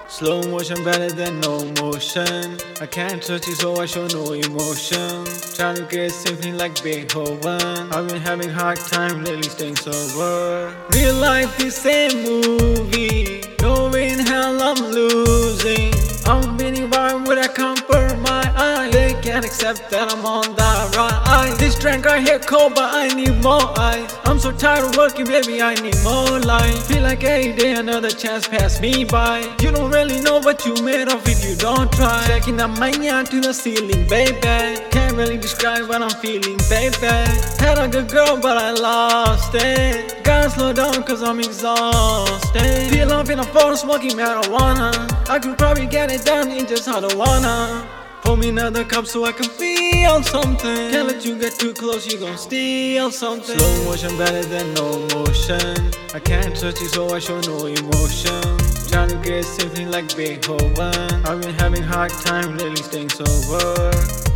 Slow motion better than no motion. I can't touch you so I show no emotion. Trying to get something like Beethoven. I've been having hard time lately staying sober. Real life is a movie. No way in hell I'm losing. I'm winning, why would I compromise? They can't accept that I'm on the rise. This drink right here cold, but I need more ice. I'm so tired of working, baby, I need more life. Feel like every day another chance pass me by. You don't really know what you made of if you don't try. Checking out my eye to the ceiling, baby. Can't really describe what I'm feeling, baby. Had a good girl, but I lost it. Gotta slow down cause I'm exhausted. Feel I'm in a phone smoking marijuana. I could probably get it done in just how I wanna. Pour me another cup so I can feel something. Can't let you get too close, you gon' steal something. Slow motion better than no motion. I can't touch you so I show no emotion. Trying to get something like Beethoven. I've been having hard time lately staying sober.